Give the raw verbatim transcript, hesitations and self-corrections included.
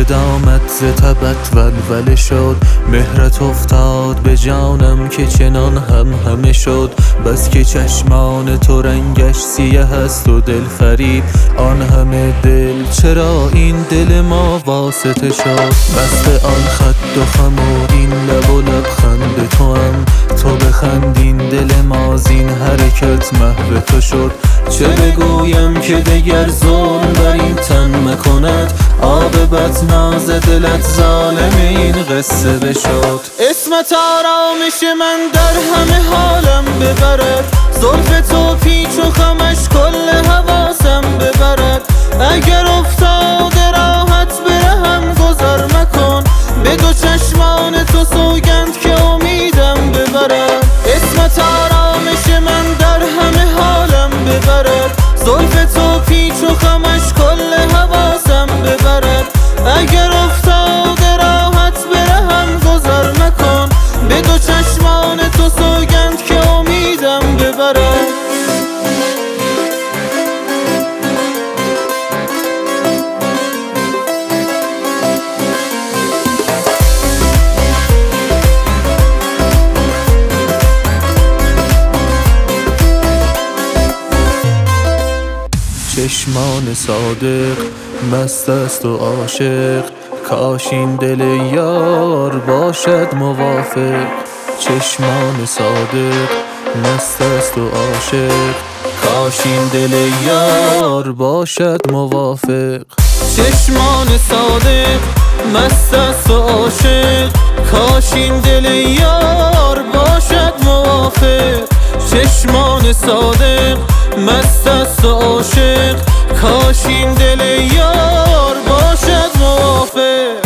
که دامت ز تبت ولوله شد، مهرت افتاد به جانم که چنان هم همه شد. بس که چشمان تو رنگش سیه است و دل فریب، آن همه دل چرا این دل ما واسطه شد. بست آن خط و خم و این لب و لبخند تو هم، تو بخندین دل ما زین حرکت محو تو شد. چه بگویم که دگر ظلم بر این تن مکند، عاقبت ناز دلت ظالم این قصه بشد. اسمت آرامش من در همه حالم ببرد، زلف تو پیچ و خمش کل حواسم ببرد. اگر افتاد راحت برهم گذر مکن، به دو چشمان تو سوگند که امیدم ببرد. اسمت آرامش من در همه حالم ببرد، زلف تو پیچ و خمش کل حواسم ببرد. اگر افتاد راحت برهم گذر مکن، به دو چشمان تو سوگند که امیدم ببرد. چشمان صادق مست است و عاشق، کاش این دل یار باشد موافق. چشمان صادق مست است و عاشق، کاش این دل یار باشد موافق. چشمان صادق مست است و عاشق، کاش این دل یار باشد موافق. چشمان صادق مست است و عاشق، کاش این دل یار باشد موافق.